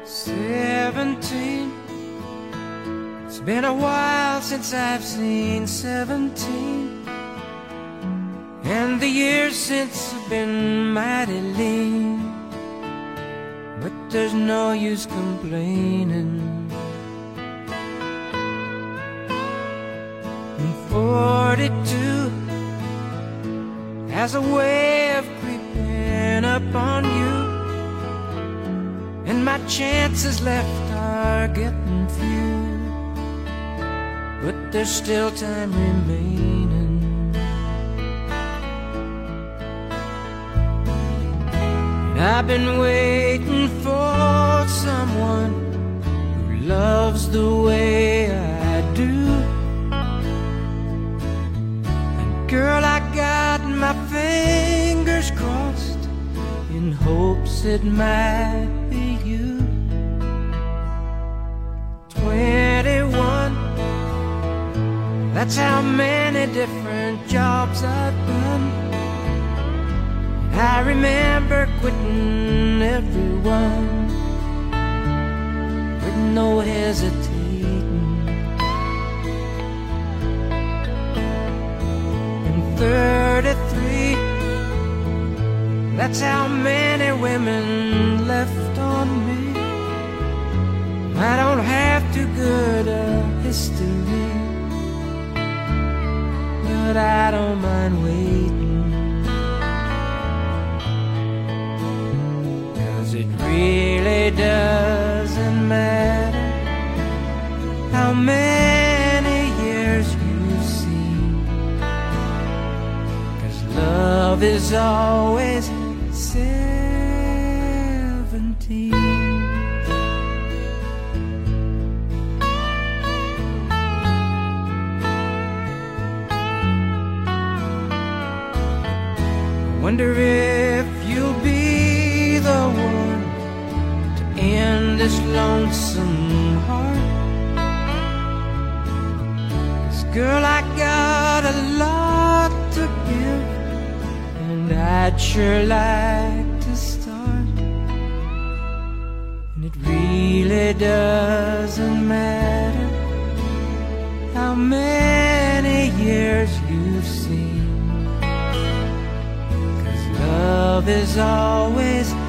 17. It's been a while since I've seen 17, and the years since have been mighty lean. But there's no use complaining. And 42 has a way of creeping up on you, and my chances left are getting few. But there's still time remaining. And I've been waiting for someone who loves the way I do. And girl, I got my fingers crossed in hopes it might be you. 21, that's how many different jobs I've done. I remember quitting everyone with no hesitating. And 33, that's how many women left on me. I don't have too good a history, but I don't mind waiting. 'Cause it really doesn't matter how many years you've seen, 'cause love is always 17. Wonder if you'll be the one to end this lonesome heart. 'Cause girl, I got a lot to give, and I'd sure like to start. And it really doesn't matter how many years you've seen, love is always